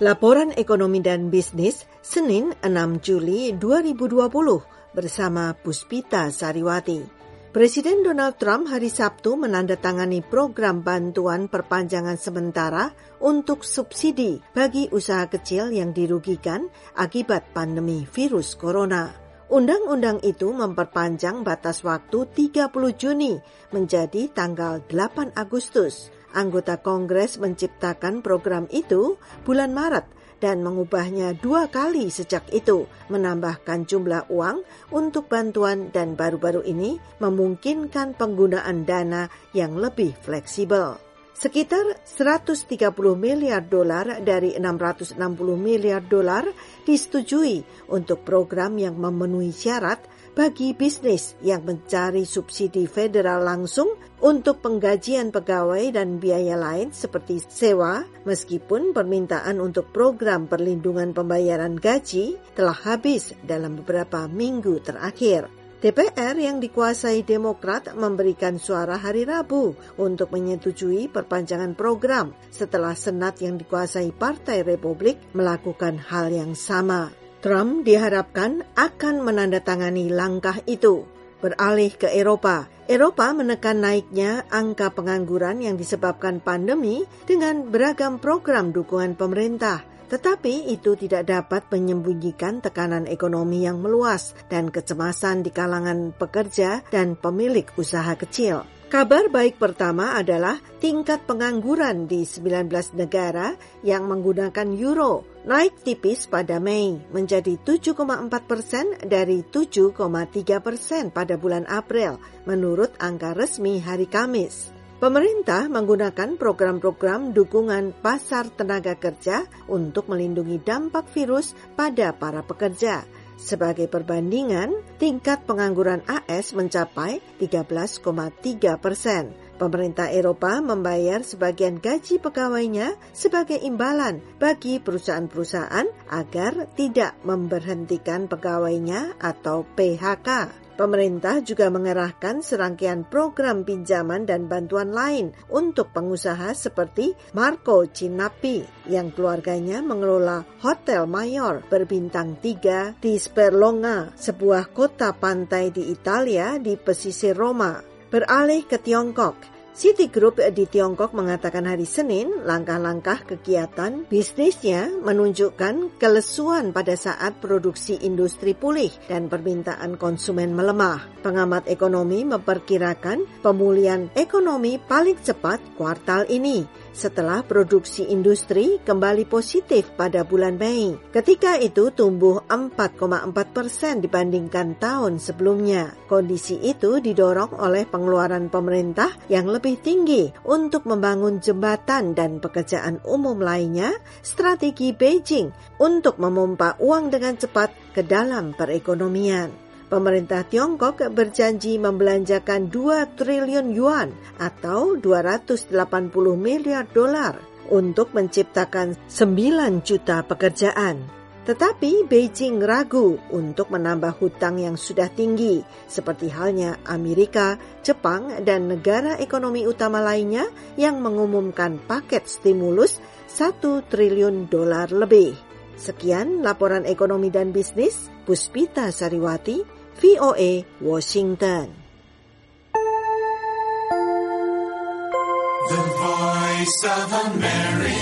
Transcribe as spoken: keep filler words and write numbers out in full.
Laporan Ekonomi dan Bisnis, Senin enam Juli dua ribu dua puluh, bersama Puspita Sariwati. Presiden Donald Trump hari Sabtu menandatangani program bantuan perpanjangan sementara untuk subsidi bagi usaha kecil yang dirugikan akibat pandemi virus corona. Undang-undang itu memperpanjang batas waktu tiga puluh Juni menjadi tanggal delapan Agustus. Anggota Kongres menciptakan program itu bulan Maret dan mengubahnya dua kali sejak itu, menambahkan jumlah uang untuk bantuan dan baru-baru ini memungkinkan penggunaan dana yang lebih fleksibel. Sekitar seratus tiga puluh miliar dolar dari enam ratus enam puluh miliar dolar disetujui untuk program yang memenuhi syarat bagi bisnis yang mencari subsidi federal langsung untuk penggajian pegawai dan biaya lain seperti sewa, meskipun permintaan untuk program perlindungan pembayaran gaji telah habis dalam beberapa minggu terakhir. D P R yang dikuasai Demokrat memberikan suara hari Rabu untuk menyetujui perpanjangan program setelah Senat yang dikuasai Partai Republik melakukan hal yang sama. Trump diharapkan akan menandatangani langkah itu. Beralih ke Eropa, Eropa menekan naiknya angka pengangguran yang disebabkan pandemi dengan beragam program dukungan pemerintah. Tetapi itu tidak dapat menyembunyikan tekanan ekonomi yang meluas dan kecemasan di kalangan pekerja dan pemilik usaha kecil. Kabar baik pertama adalah tingkat pengangguran di sembilan belas negara yang menggunakan euro naik tipis pada Mei menjadi tujuh koma empat persen dari tujuh koma tiga persen pada bulan April menurut angka resmi hari Kamis. Pemerintah menggunakan program-program dukungan pasar tenaga kerja untuk melindungi dampak virus pada para pekerja. Sebagai perbandingan, tingkat pengangguran A S mencapai tiga belas koma tiga persen. Pemerintah Eropa membayar sebagian gaji pegawainya sebagai imbalan bagi perusahaan-perusahaan agar tidak memberhentikan pegawainya atau P H K. Pemerintah juga mengerahkan serangkaian program pinjaman dan bantuan lain untuk pengusaha seperti Marco Cinappi yang keluarganya mengelola Hotel Mayor berbintang tiga di Sperlonga, sebuah kota pantai di Italia di pesisir Roma. Beralih ke Tiongkok. Citigroup di Tiongkok mengatakan hari Senin langkah-langkah kegiatan bisnisnya menunjukkan kelesuan pada saat produksi industri pulih dan permintaan konsumen melemah. Pengamat ekonomi memperkirakan pemulihan ekonomi paling cepat kuartal ini setelah produksi industri kembali positif pada bulan Mei. Ketika itu tumbuh empat koma empat persen dibandingkan tahun sebelumnya. Kondisi itu didorong oleh pengeluaran pemerintah yang lebih tinggi untuk membangun jembatan dan pekerjaan umum lainnya, strategi Beijing untuk memompa uang dengan cepat ke dalam perekonomian. Pemerintah Tiongkok berjanji membelanjakan dua triliun yuan atau dua ratus delapan puluh miliar dolar untuk menciptakan sembilan juta pekerjaan. Tetapi Beijing ragu untuk menambah hutang yang sudah tinggi, seperti halnya Amerika, Jepang, dan negara ekonomi utama lainnya yang mengumumkan paket stimulus satu triliun dolar lebih. Sekian laporan ekonomi dan bisnis, Puspita Sariwati, V O A, Washington. The Voice of America.